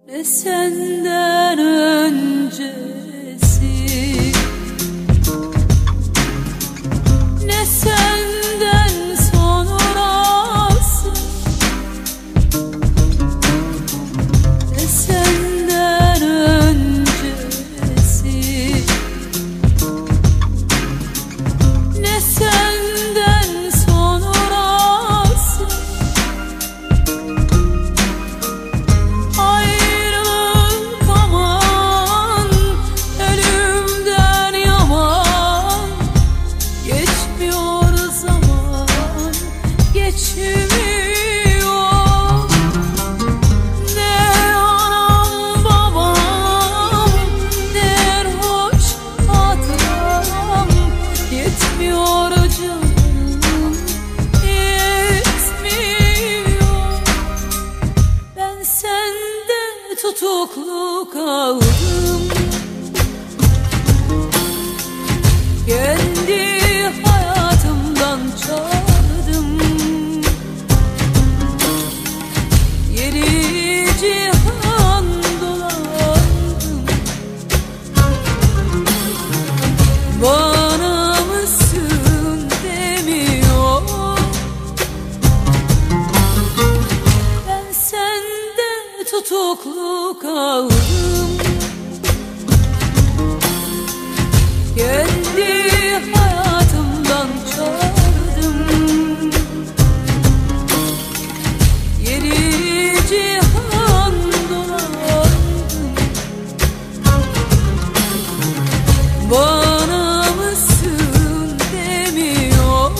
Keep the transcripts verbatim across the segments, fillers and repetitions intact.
Ne senden öncesi, ne senden sonrası, ne senden öncesi, ne senden sonrası. Tutuklu kaldım, kendi hayatımdan çaldım. Yedi cihan dolandım, bana mısın demiyor. Ben senden tutuklu kaldım, kendi hayatımdan çaldım. Yedi cihan dolandım, bana mısın demiyor.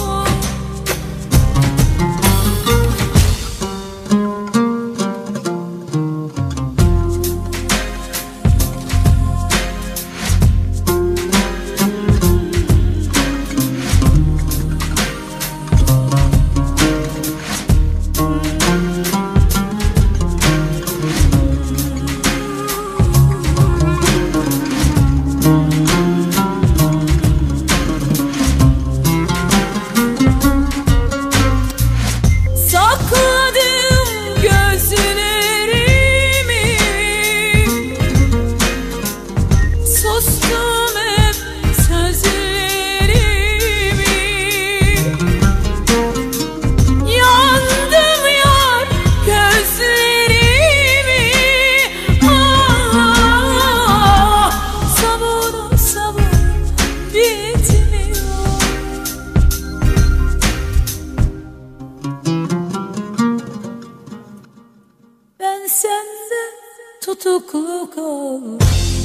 Ben senden tutuklu kaldım,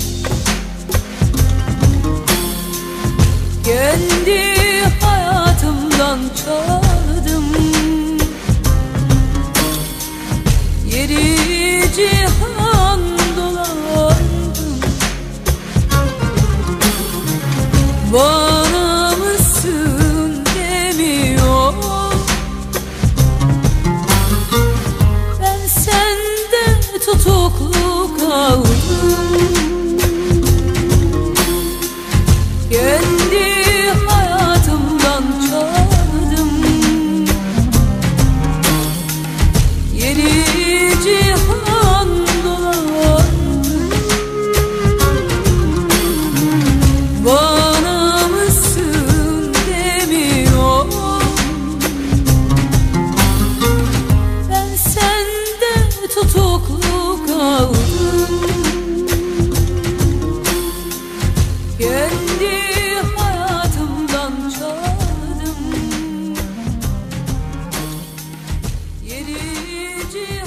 kendi hayatımdan çaldım. Yedi cihan dolandım, bana mısın demiyor. Ben senden tutuklu kaldım, kendi hayatımdan çaldım. Yedi cihan dolandım, bana mısın demiyor. Ben senden tutuklu kaldım, kendi hayatımdan çaldım. Yedi cihan